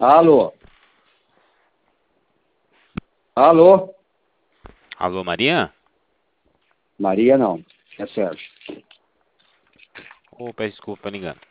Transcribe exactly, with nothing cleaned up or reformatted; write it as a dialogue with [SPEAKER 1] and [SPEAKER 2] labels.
[SPEAKER 1] Alô? Alô?
[SPEAKER 2] Alô, Maria?
[SPEAKER 1] Maria não, é Sérgio.
[SPEAKER 2] Ô, peço desculpa, ligando.